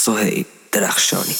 سهیل درخشانی.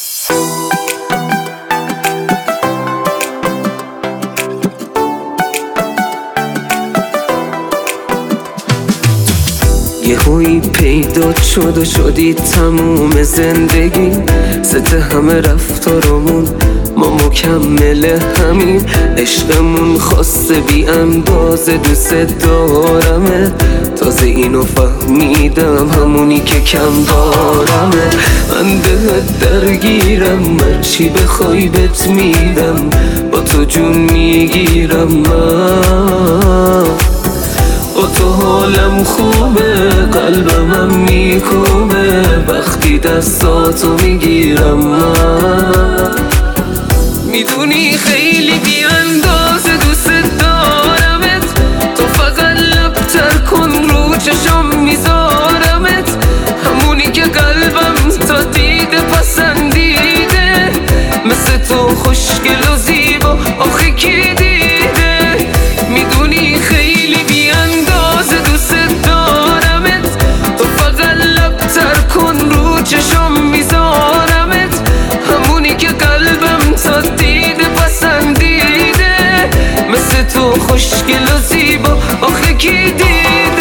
یهویی پیدا شد و شدی تموم زندگی، ست همه رفتارمون ما مکمل همین، عشقمون خاصه بی اندازه، دوست دارمه، تازه اینو فهمیدم همونی که کم دارمه. من بهت درگیرم، هرچی بخوای بهت میدم، با تو جون میگیرم، من با تو حالم خوبه، قلبم میکوبه وقتی دستاتو میگیرم. من میدونی خیلی بی اندازه دوست دارمت، تو فقط لبتر کن رو چشم میذارمت، همونی که قلبم تا دیده پسندیده، مثل تو خوشگل و زیبا آخه کی دیده. میدونی خیلی بی اندازه دوست دارمت، تو فقط لبتر کن رو چشم میذارمت، همونی که قلبم تا دیده پسندیده، مثل تو خوشگل و زیبا آخه کی دیده.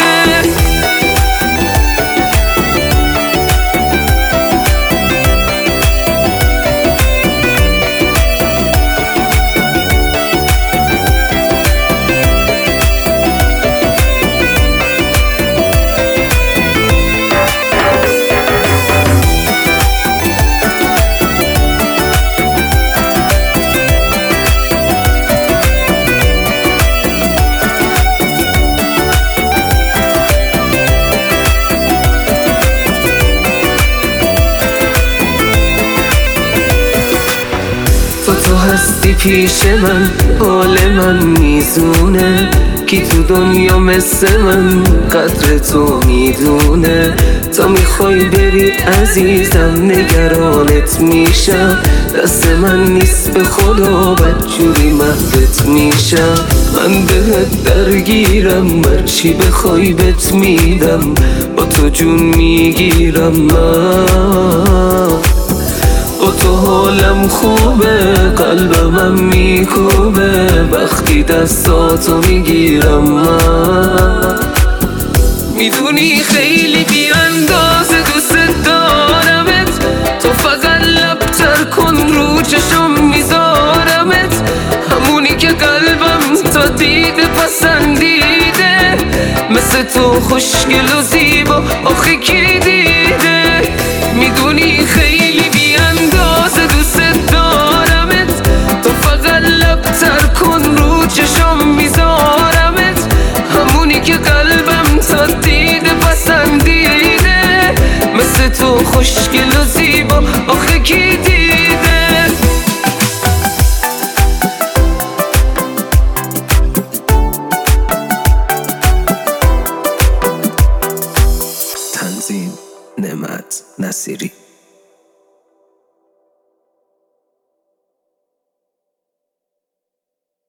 تو هستی پیش من، حال من میزونه، کی تو دنیا مثل من قدر تو میدونه. تا میخوای بری عزیزم نگرانت میشم، دست من نیست به خدا بدجوری محوت میشم. من بهت درگیرم، هرچی بخوای بهت میدم، با تو جون میگیرم. من با تو حالم خوبه، قلبم میکوبه وقتی دستاتو میگیرم. من میدونی خیلی بی اندازه دوست دارمت، تو فقط لبتر کن رو چشم میذارمت، همونی که قلبم تا دیده پسندیده، مثل تو خوشگل و زیبا آخه کی دیده. میدونی خیلی بی اندازه دوست دارمت، تو فقط لبتر کن رو چشم میذارمت، همونی که قلبم تا دیده پسندیده، مثل تو خوشگل و زیبا آخه کی دیده. تنظیم نعمت نصیری.